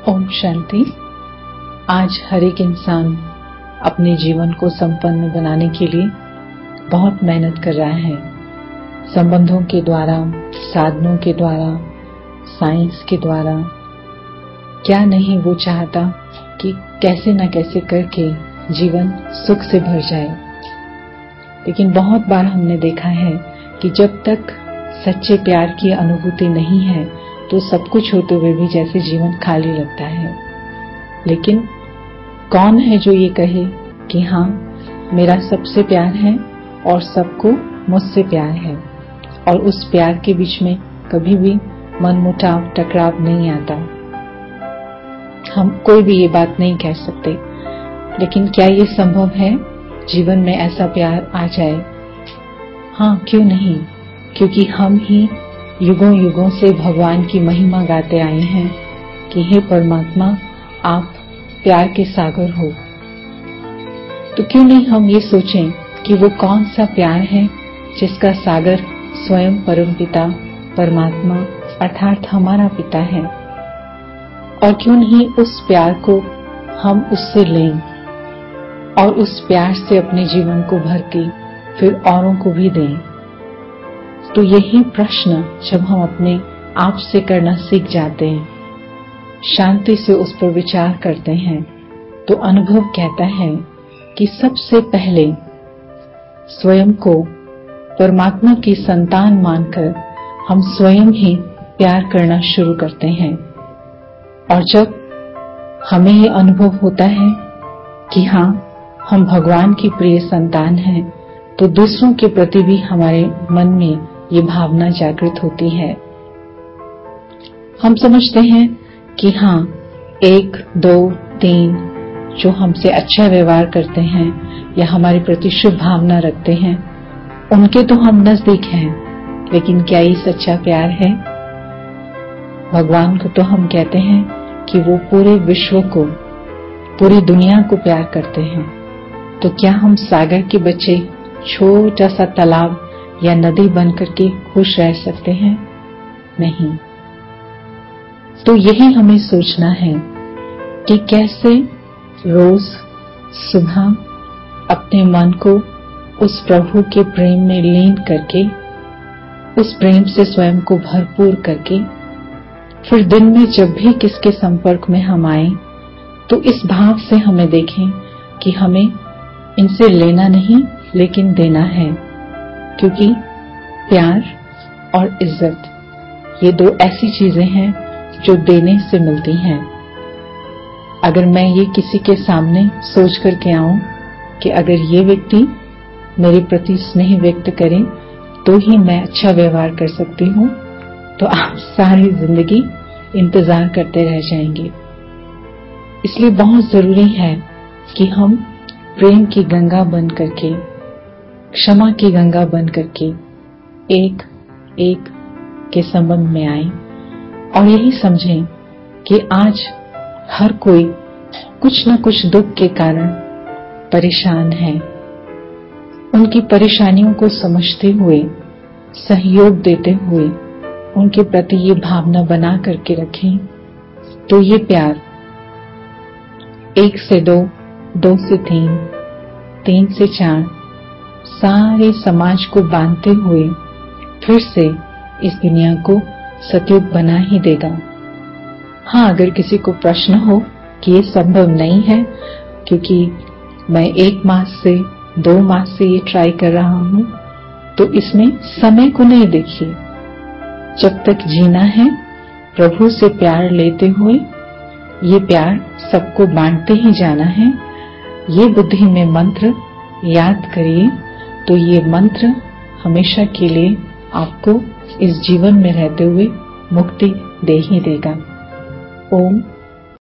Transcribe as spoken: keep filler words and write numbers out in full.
ओम शांति। आज हर एक इंसान अपने जीवन को संपन्न बनाने के लिए बहुत मेहनत कर रहा है। संबंधों के द्वारा, साधनों के द्वारा, साइंस के द्वारा, क्या नहीं वो चाहता कि कैसे न कैसे करके जीवन सुख से भर जाए। लेकिन बहुत बार हमने देखा है कि जब तक सच्चे प्यार की अनुभूति नहीं है तो सब कुछ होते हुए भी जैसे जीवन खाली लगता है। लेकिन कौन है जो ये कहे कि हाँ, मेरा सबसे प्यार है और सबको मुझसे प्यार है, और उस प्यार के बीच में कभी भी मनमुटाव, टकराव नहीं आता। हम कोई भी ये बात नहीं कह सकते। लेकिन क्या ये संभव है जीवन में ऐसा प्यार आ जाए? हाँ, क्यों नहीं? क्योंकि हम ही युगों युगों से भगवान की महिमा गाते आए हैं कि हे परमात्मा, आप प्यार के सागर हो। तो क्यों नहीं हम ये सोचें कि वो कौन सा प्यार है जिसका सागर स्वयं परमपिता परमात्मा अर्थात हमारा पिता है, और क्यों नहीं उस प्यार को हम उससे लें और उस प्यार से अपने जीवन को भर के फिर औरों को भी दें। तो यही प्रश्न जब हम अपने आप से करना सीख जाते हैं, शांति से उस पर विचार करते हैं, तो अनुभव कहता है कि सबसे पहले स्वयं को परमात्मा की संतान मानकर हम स्वयं ही प्यार करना शुरू करते हैं। और जब हमें ये अनुभव होता है कि हाँ, हम भगवान की प्रिय संतान हैं, तो दूसरों के प्रति भी हमारे मन में ये भावना जागृत होती है। हम समझते हैं कि हाँ, एक, दो, तीन जो हमसे अच्छा व्यवहार करते हैं या हमारे प्रति शुभ भावना रखते हैं, उनके तो हम नजदीक हैं, लेकिन क्या ये सच्चा प्यार है? भगवान को तो हम कहते हैं कि वो पूरे विश्व को, पूरी दुनिया को प्यार करते हैं। तो क्या हम सागर के बच्चे छोटा सा तालाब या नदी बन करके खुश रह सकते हैं? नहीं। तो यही हमें सोचना है कि कैसे रोज सुबह अपने मन को उस प्रभु के प्रेम में लीन करके, उस प्रेम से स्वयं को भरपूर करके, फिर दिन में जब भी किसके संपर्क में हम आए तो इस भाव से हमें देखें कि हमें इनसे लेना नहीं लेकिन देना है। क्योंकि प्यार और इज्जत ये दो ऐसी चीजें हैं जो देने से मिलती हैं। अगर मैं ये किसी के सामने सोच करके आऊं कि अगर ये व्यक्ति मेरे प्रति स्नेह व्यक्त करे तो ही मैं अच्छा व्यवहार कर सकती हूँ, तो आप सारी जिंदगी इंतजार करते रह जाएंगे। इसलिए बहुत जरूरी है कि हम प्रेम की गंगा बन करके, क्षमा की गंगा बन करके एक एक के संबंध में आए और यही समझें कि आज हर कोई कुछ न कुछ दुख के कारण परेशान है। उनकी परेशानियों को समझते हुए, सहयोग देते हुए उनके प्रति ये भावना बना करके रखें, तो ये प्यार एक से दो, दो से तीन, तीन से चार सारे समाज को बांधते हुए फिर से इस दुनिया को सतयुग बना ही देगा। हाँ, अगर किसी को प्रश्न हो कि ये संभव नहीं है क्योंकि मैं एक मास से, दो मास से ये ट्राई कर रहा हूं, तो इसमें समय को नहीं देखिए। जब तक जीना है प्रभु से प्यार लेते हुए, ये प्यार सबको बांटते ही जाना है। ये बुद्धि में मंत्र याद करिए, तो ये मंत्र हमेशा के लिए आपको इस जीवन में रहते हुए मुक्ति दे ही देगा। ओम